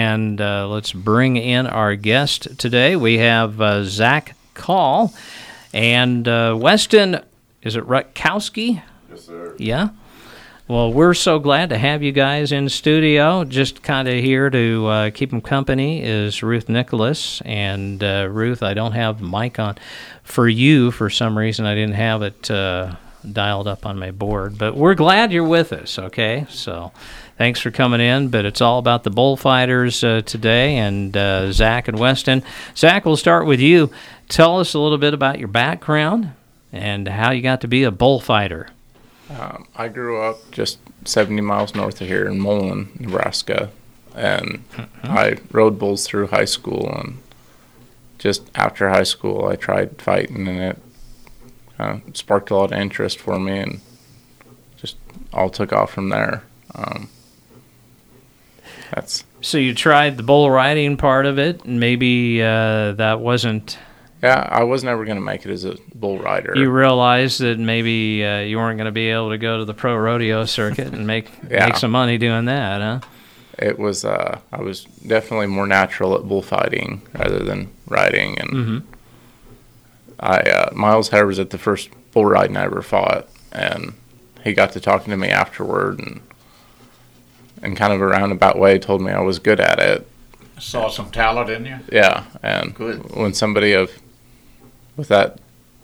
and let's bring in our guest today. We have Zach Call and Weston, is it Rutkowski? Yes, sir. Yeah? Well, we're so glad to have you guys in studio. Just kind of here to keep them company is Ruth Nicholas. And Ruth, I don't have the mic on for you for some reason. I didn't have it dialed up on my board. But we're glad you're with us, okay? So thanks for coming in. But it's all about the bullfighters today, and Zach and Weston. Zach, we'll start with you. Tell us a little bit about your background and how you got to be a bullfighter. I grew up just 70 miles north of here in Mullen, Nebraska, and I rode bulls through high school, and just after high school I tried fighting, and it sparked a lot of interest for me, and just all took off from there. So you tried the bull riding part of it, and maybe that wasn't... Yeah, I was never going to make it as a bull rider. You realized that maybe you weren't going to be able to go to the pro rodeo circuit and make some money doing that, huh? It was, I was definitely more natural at bullfighting rather than riding. And Miles Hare was at the first bull riding I ever fought, and he got to talking to me afterward, and kind of a roundabout way told me I was good at it. Saw some talent in you? Yeah, and good. When somebody with that,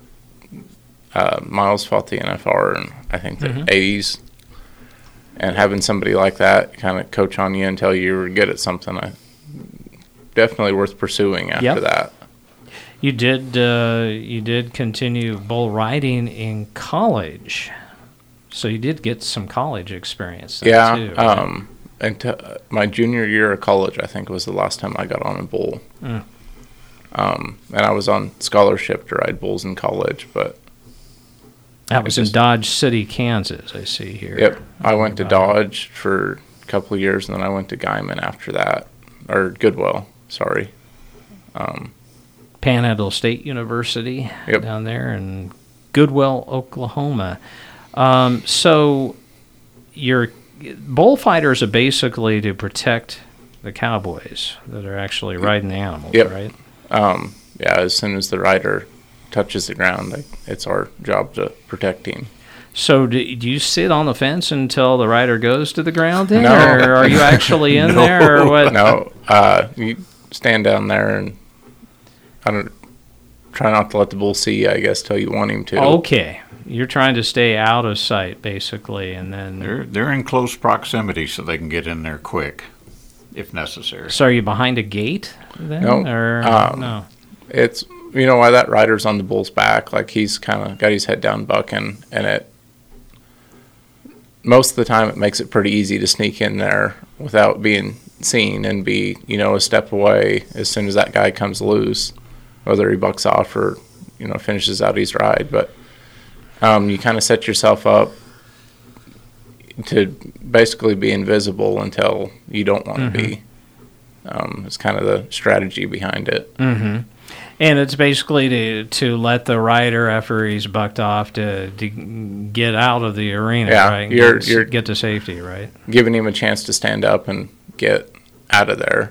Miles fought the NFR in, I think, the 80s, and having somebody like that kind of coach on you and tell you were good at something, definitely worth pursuing after that. You did continue bull riding in college, so you did get some college experience too, right? And my junior year of college, I think, was the last time I got on a bull. And I was on scholarship to ride bulls in college, but... That was in Dodge City, Kansas, I see here. Yep. I went to Dodge for a couple of years, and then I went to Guyman after that. Or Goodwell, sorry. Panhandle State University down there in Goodwell, Oklahoma. So your bullfighters are basically to protect the cowboys that are actually riding the animals, right? As soon as the rider touches the ground, it's our job to protect him. So do you sit on the fence until the rider goes to the ground then? No. Or are you actually in there or what? No. You stand down there and try not to let the bull see you, I guess, till you want him to. Okay. You're trying to stay out of sight, basically, and then... They're in close proximity so they can get in there quick, if necessary. So are you behind a gate then? No. No. It's, why that rider's on the bull's back, like he's kind of got his head down bucking, and most of the time it makes it pretty easy to sneak in there without being seen and be, a step away as soon as that guy comes loose, whether he bucks off or, finishes out his ride. But you kind of set yourself up to basically be invisible until you don't want to be. It's kind of the strategy behind it. Mm-hmm. And it's basically to let the rider, after he's bucked off, to get out of the arena, right? You're get to safety, right? Giving him a chance to stand up and get out of there.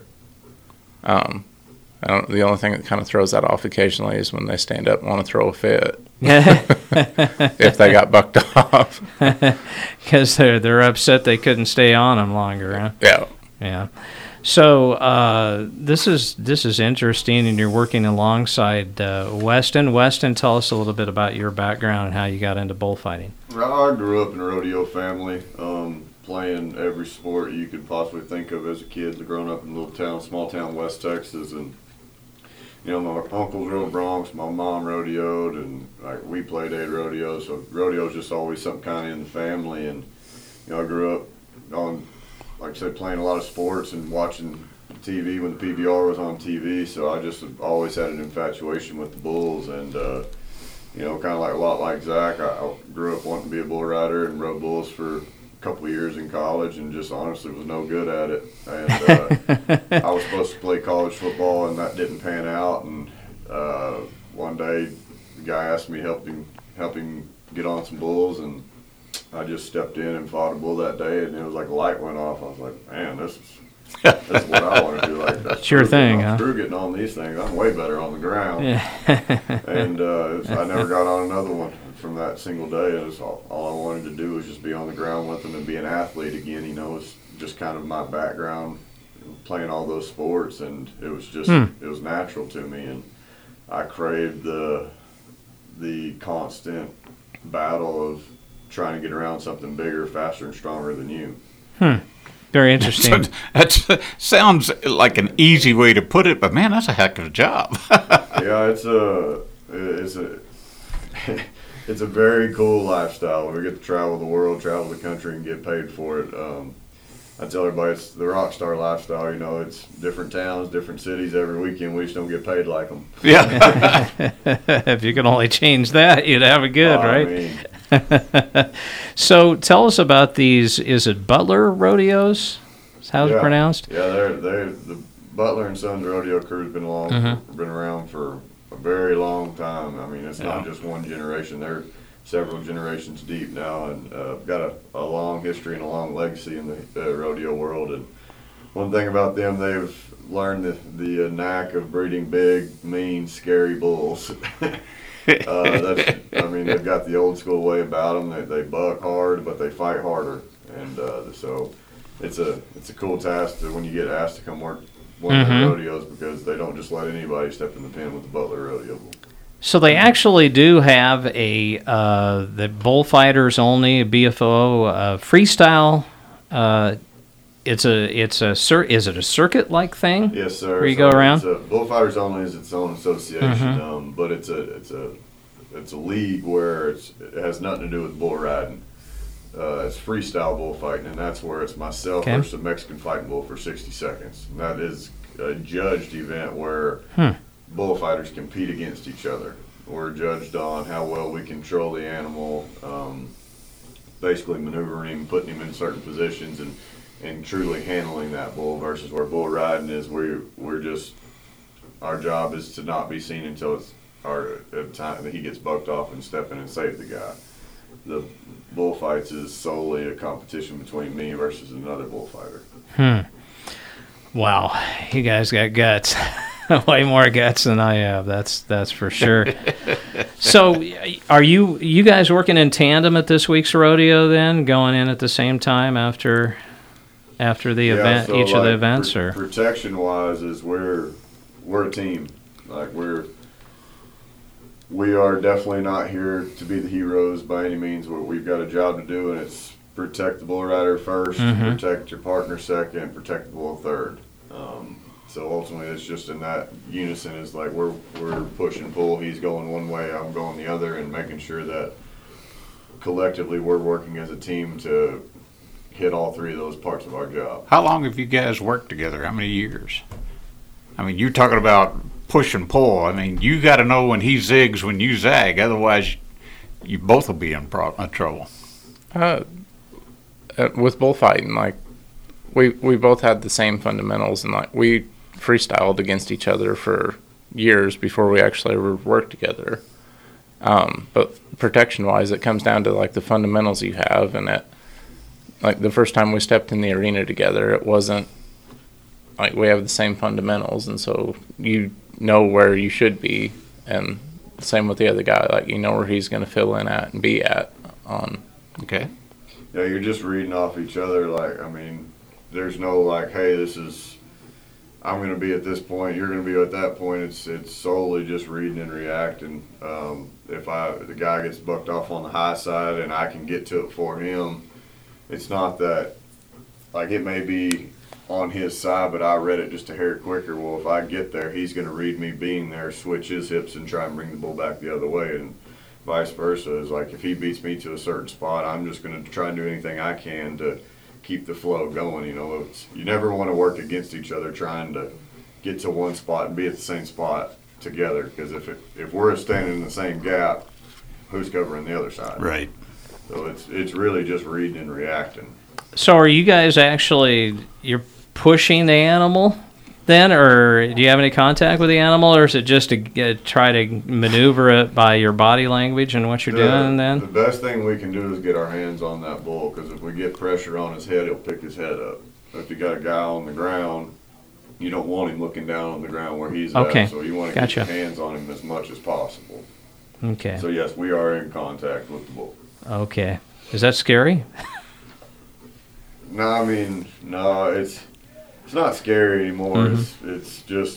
The only thing that kind of throws that off occasionally is when they stand up and want to throw a fit. If they got bucked off. Because they're upset they couldn't stay on them longer, huh? Yeah. So this is interesting, and you're working alongside Weston. Weston, tell us a little bit about your background and how you got into bullfighting. I grew up in a rodeo family, playing every sport you could possibly think of as a kid. Growing up in a small town, West Texas, and my uncles rode broncs, my mom rodeoed, and we played rodeo. So rodeo was just always something kind of in the family, and I grew up on, like I said, playing a lot of sports and watching TV when the PBR was on TV, so I just always had an infatuation with the bulls, and kind of a lot like Zach, I grew up wanting to be a bull rider and rode bulls for a couple of years in college, and just honestly was no good at it. And I was supposed to play college football, and that didn't pan out. And one day, the guy asked me to help him get on some bulls, and I just stepped in and fought a bull that day, and it was like a light went off. I was like, man, this is what I want to It's your thing, huh? Screw getting on these things. I'm way better on the ground. Yeah. And I never got on another one from that single day. It was all I wanted to do was just be on the ground with them and be an athlete again. You know, it's just kind of my background, playing all those sports, and it was just it was natural to me, and I craved the constant battle of trying to get around something bigger, faster, and stronger than you. Very interesting. That sounds like an easy way to put it, but man, that's a heck of a job. Yeah, it's a very cool lifestyle. We get to travel the world, travel the country, and get paid for it. I tell everybody it's the rock star lifestyle. You know, it's different towns, different cities every weekend. We just don't get paid like them. Yeah. If you could only change that, you'd have it good, right? mean, So tell us about these. Is it Butler Rodeos? Is how it's pronounced? Yeah, they're the Butler and Sons Rodeo crew's been been around for a very long time. I mean, it's not just one generation. They're several generations deep now, and got a long history and a long legacy in the rodeo world. And one thing about them, they've learned the knack of breeding big, mean, scary bulls. I mean, they've got the old school way about them. They buck hard, but they fight harder, and so it's a cool task when you get asked to come work one of the rodeos, because they don't just let anybody step in the pen with the Butler Rodeo. So they actually do have the bullfighters only BFO freestyle. Is it a circuit like thing? Yes, sir. Where you go around? Bullfighters Only is its own association, but it's a league where it has nothing to do with bull riding. It's freestyle bullfighting, and that's where it's myself versus a Mexican fighting bull for 60 seconds. And that is a judged event where bullfighters compete against each other. We're judged on how well we control the animal, basically maneuvering him, putting him in certain positions, and truly handling that bull, versus where bull riding is we're just, our job is to not be seen until it's at time that he gets bucked off and step in and save the guy. The bullfights is solely a competition between me versus another bullfighter. Wow, you guys got guts. Way more guts than I have. That's for sure. So, are you guys working in tandem at this week's rodeo then, going in at the same time after the event, so each of the events, or protection wise, is we're a team. Like we are definitely not here to be the heroes by any means. We've got a job to do, and it's protect the bull rider first, protect your partner second, protect the bull third. So ultimately, it's just in that unison. Is like we're push and pull. He's going one way, I'm going the other, and making sure that collectively we're working as a team to hit all three of those parts of our job. How long have you guys worked together? How many years? I mean, you're talking about push and pull. I mean, you got to know when he zigs, when you zag. Otherwise, you both will be in trouble. With bullfighting, like we both had the same fundamentals, and like we freestyled against each other for years before we actually ever worked together. But protection-wise, it comes down to like the fundamentals you have, and it, like the first time we stepped in the arena together, it wasn't like we have the same fundamentals, and so you know where you should be, and same with the other guy, like you know where he's going to fill in at and be at on. Okay. Yeah, you're just reading off each other. Like, I mean, there's no like, hey, I'm going to be at this point, you're going to be at that point. It's solely just reading and reacting. If the guy gets bucked off on the high side and I can get to it for him, it's not that, like, it may be on his side, but I read it just a hair quicker. Well, if I get there, he's going to read me being there, switch his hips, and try and bring the bull back the other way, and vice versa. Is like if he beats me to a certain spot, I'm just going to try and do anything I can to keep the flow going. You know, you never want to work against each other trying to get to one spot and be at the same spot together, because if we're standing in the same gap, who's covering the other side? Right. So it's really just reading and reacting. So are you guys actually, you're pushing the animal then, or do you have any contact with the animal, or is it just to try to maneuver it by your body language and what you're doing then? The best thing we can do is get our hands on that bull, because if we get pressure on his head, he'll pick his head up. If you got a guy on the ground, you don't want him looking down on the ground where he's Okay. at, so you want to Gotcha. get your hands on him as much as possible. Okay. So yes, we are in contact with the bull. Okay. Is that scary? No, I mean, no, it's not scary anymore. Mm-hmm. It's just,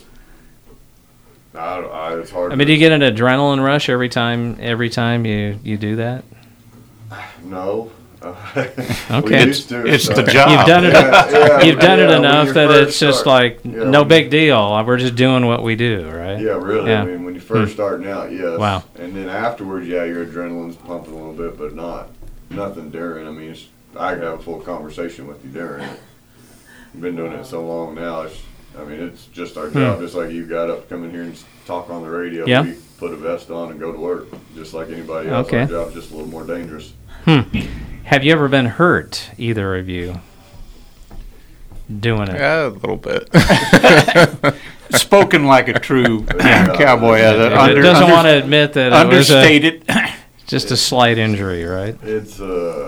it's hard. I mean, do you get an adrenaline rush every time you do that? No. Okay. We used to, It's so- the job. You've done it. You've done it when enough you that first it's just start- like yeah, no when- big deal. We're just doing what we do, right? Yeah, really. Yeah. I mean, when you first starting out, yes. Wow. And then afterwards, yeah, your adrenaline's pumping a little bit, but nothing during. I mean, I could have a full conversation with you during it. I've been doing it so long now. It's just our job. Just like you got up, come in here and talk on the radio. Yeah. We put a vest on and go to work, just like anybody else. Okay. Our job's just a little more dangerous. Have you ever been hurt, either of you, doing it? Yeah, a little bit. Spoken like a true cowboy. It doesn't want to admit that it was Understated. just a slight injury, right? It is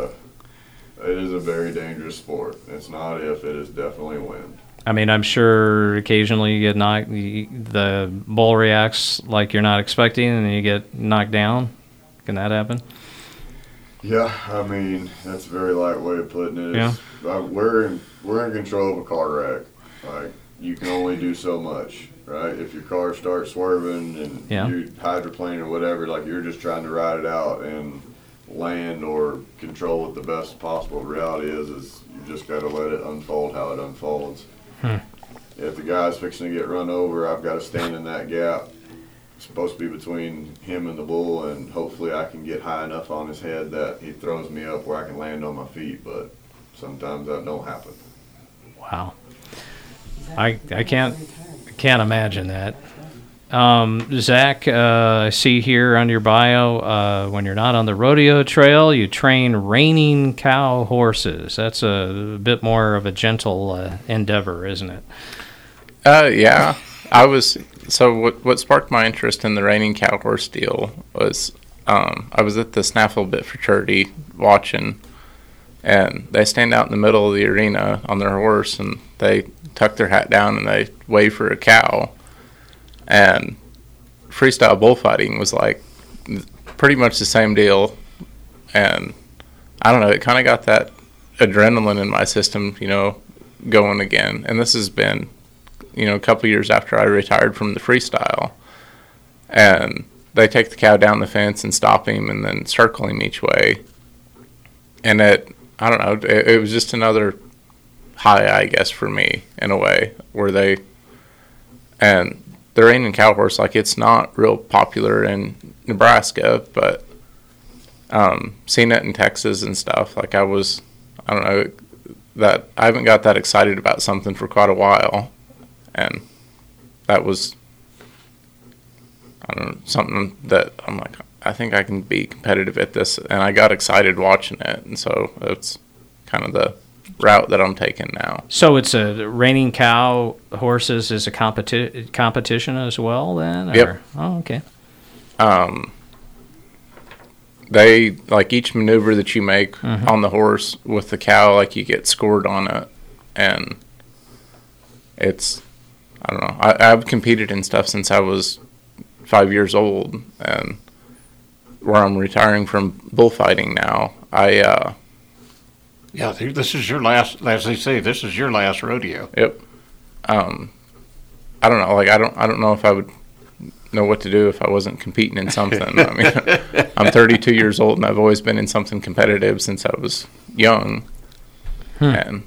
a very dangerous sport. It's not if, it is definitely when. I mean, I'm sure occasionally you get knocked, the bull reacts like you're not expecting, and you get knocked down. Can that happen? Yeah, I mean, that's a very light way of putting it. Yeah. We're in control of a car wreck. Like, you can only do so much, right? If your car starts swerving and Yeah. you hydroplane or whatever, like, you're just trying to ride it out and land or control it the best possible. The reality is you just got to let it unfold how it unfolds. If the guy's fixing to get run over, I've got to stand in that gap. It's supposed to be between him and the bull, and hopefully I can get high enough on his head that he throws me up where I can land on my feet, but sometimes that don't happen. Wow. I can't imagine that. Zach, I see here on your bio, when you're not on the rodeo trail, you train reining cow horses. That's a bit more of a gentle endeavor, isn't it? Yeah. So what sparked my interest in the reining cow horse deal was I was at the Snaffle Bit Fraternity watching, and they stand out in the middle of the arena on their horse, and they tuck their hat down and they wave for a cow. And freestyle bullfighting was like pretty much the same deal. And I don't know, it kind of got that adrenaline in my system, going again. And this has been, a couple years after I retired from the freestyle. And they take the cow down the fence and stop him and then circle him each way. And it was just another high, I guess, for me in a way, and the reining cow horse, like, it's not real popular in Nebraska, but seeing it in Texas and stuff, like, I haven't got that excited about something for quite a while, and that was, something that I'm like, I think I can be competitive at this, and I got excited watching it, and so it's kind of the route that I'm taking now. So it's a reining cow horses is a competition as well, then? Yep. Or? Oh, okay. They, like, each maneuver that you make on the horse with the cow, like, you get scored on it, and it's, I don't know, I've competed in stuff since I was 5 years old, and where I'm retiring from bullfighting now, Yeah, this is your last, as they say, this is your last rodeo. Yep. I don't know. Like, I don't know if I would know what to do if I wasn't competing in something. I mean, I'm 32 years old and I've always been in something competitive since I was young. And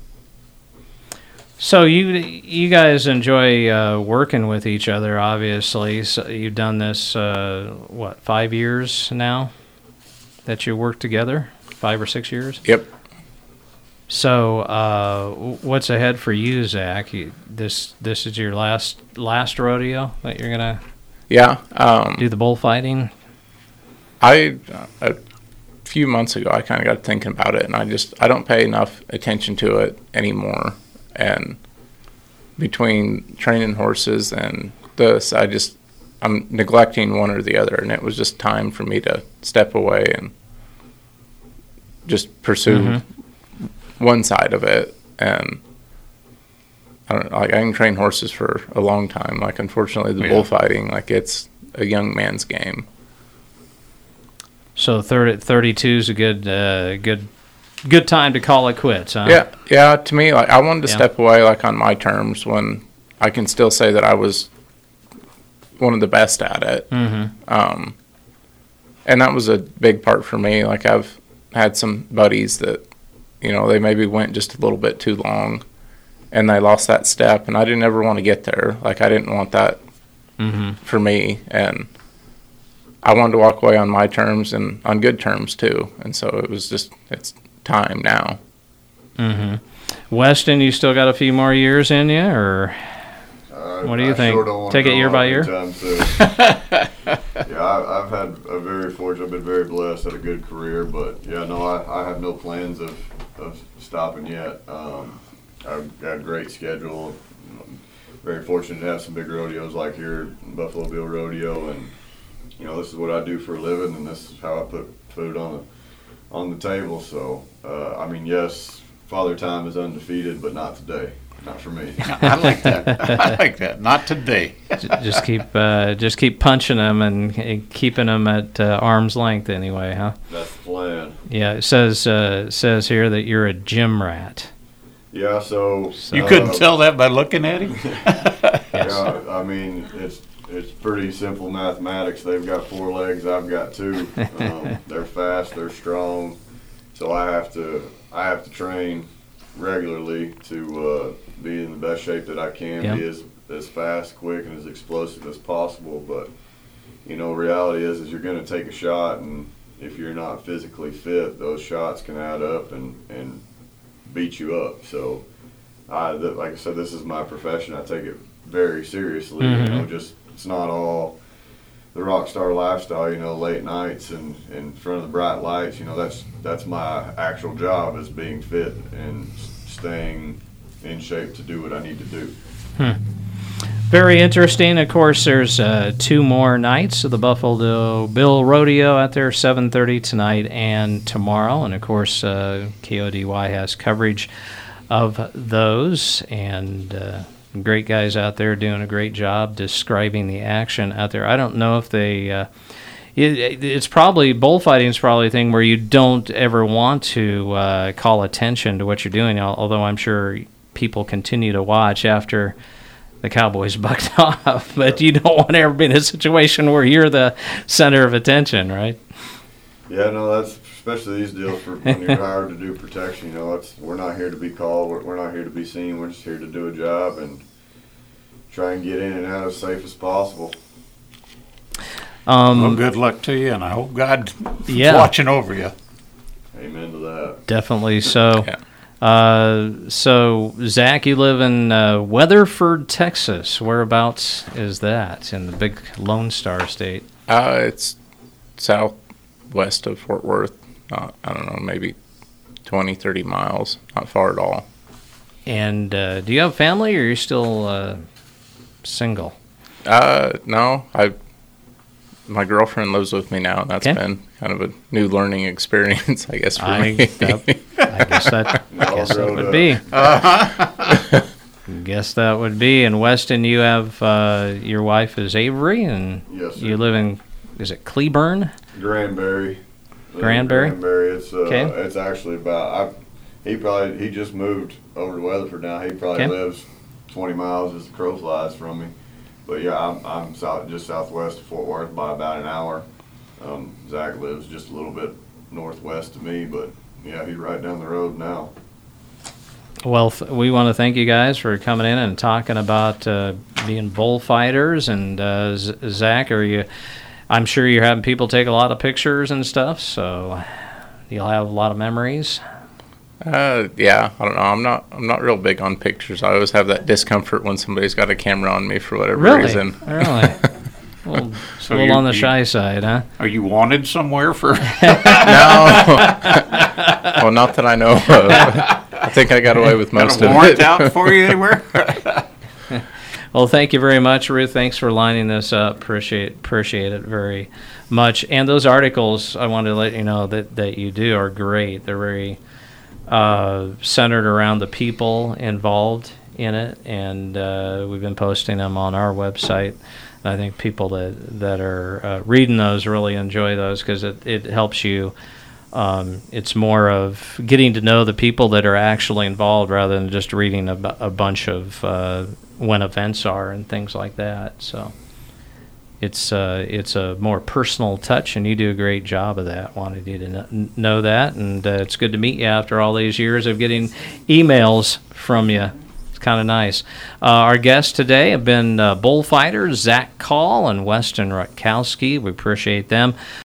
so you guys enjoy working with each other, obviously. So you've done this 5 years now that you work together? 5 or 6 years? Yep. So, what's ahead for you, Zach? This is your last rodeo that you're gonna do the bullfighting. A few months ago, I kind of got thinking about it, and I don't pay enough attention to it anymore. And between training horses and this, I'm neglecting one or the other, and it was just time for me to step away and just pursue one side of it. And I can train horses for a long time. Like, unfortunately, the bullfighting, like, it's a young man's game. So 32 is a good time to call it quits, huh? Yeah. To me, like, I wanted to step away, like, on my terms when I can still say that I was one of the best at it. Mm-hmm. And that was a big part for me. Like, I've had some buddies that, you know, they maybe went just a little bit too long, and they lost that step, and I didn't ever want to get there. Like, I didn't want that for me, and I wanted to walk away on my terms and on good terms too. And so it was just, it's time now. Weston, you still got a few more years in you, or what do you think? Sure Take it year by year? Yeah, I've had a very fortunate, I've been very blessed, had a good career, but yeah, no, I have no plans of stopping yet. I've got a great schedule. Very fortunate to have some big rodeos like here, Buffalo Bill Rodeo, and you know, this is what I do for a living, and this is how I put food on the table. So, I mean, yes, Father Time is undefeated, but not today. Not for me. I like that. I like that. Not today. just keep punching them and keeping them at arm's length anyway, huh? That's the plan. Yeah, it says here that you're a gym rat. Yeah, so you couldn't tell that by looking at him. Yeah, I mean, it's pretty simple mathematics. They've got 4 legs, I've got 2. They're fast, they're strong, so I have to train regularly to be in the best shape that I can, be as fast, quick, and as explosive as possible. But you know, reality is you're going to take a shot, and if you're not physically fit, those shots can add up and beat you up. So, like I said, this is my profession. I take it very seriously. You know, just it's not all the rock star lifestyle. You know, late nights and in front of the bright lights. You know, that's my actual job, is being fit and staying in shape to do what I need to do. Very interesting. Of course, there's 2 more nights of the Buffalo Bill Rodeo out there, 7:30 tonight and tomorrow. And, of course, KODY has coverage of those. And great guys out there doing a great job describing the action out there. I don't know if they... it's probably, bullfighting is probably a thing where you don't ever want to call attention to what you're doing, although I'm sure people continue to watch after the Cowboys bucked off, but you don't want to ever be in a situation where you're the center of attention, right? Yeah, no, that's especially these deals for when you're hired to do protection. You know, we're not here to be called, we're not here to be seen, we're just here to do a job and try and get in and out as safe as possible. Well, good luck to you, and I hope God's watching over you. Amen to that. Definitely so. So, Zach, you live in Weatherford, Texas. Whereabouts is that in the big Lone Star State? It's southwest of Fort Worth. I don't know, maybe 20, 30 miles. Not far at all. And do you have family, or are you still single? No, my girlfriend lives with me now, and that's been kind of a new learning experience, I guess, for me. I guess that would be. Guess that would be. And Weston, you have your wife is Avery, and you live in, is it Cleburne? Granbury. Granbury. It's actually about. He just moved over to Weatherford now. He probably lives 20 miles as the crow flies from me. But yeah, I'm just southwest of Fort Worth by about an hour. Zach lives just a little bit northwest of me, but yeah, he's right down the road now. Well, we want to thank you guys for coming in and talking about being bullfighters. And Zach, I'm sure you're having people take a lot of pictures and stuff, so you'll have a lot of memories. Yeah, I don't know. I'm not real big on pictures. I always have that discomfort when somebody's got a camera on me for whatever reason. Really? Well, so a little on the shy side, huh? Are you wanted somewhere for? No. Well, not that I know of. I think I got away with most of it. Got a warrant out for you anywhere? Well, thank you very much, Ruth. Thanks for lining this up. Appreciate it very much. And those articles, I wanted to let you know that you do are great. They're very centered around the people involved in it, and we've been posting them on our website. And I think people that are reading those really enjoy those because it helps you. It's more of getting to know the people that are actually involved rather than just reading a bunch of when events are and things like that. So it's a more personal touch, and you do a great job of that. Wanted you to know that, and it's good to meet you after all these years of getting emails from you. It's kind of nice. Our guests today have been bullfighters Zach Call and Weston Rutkowski. We appreciate them.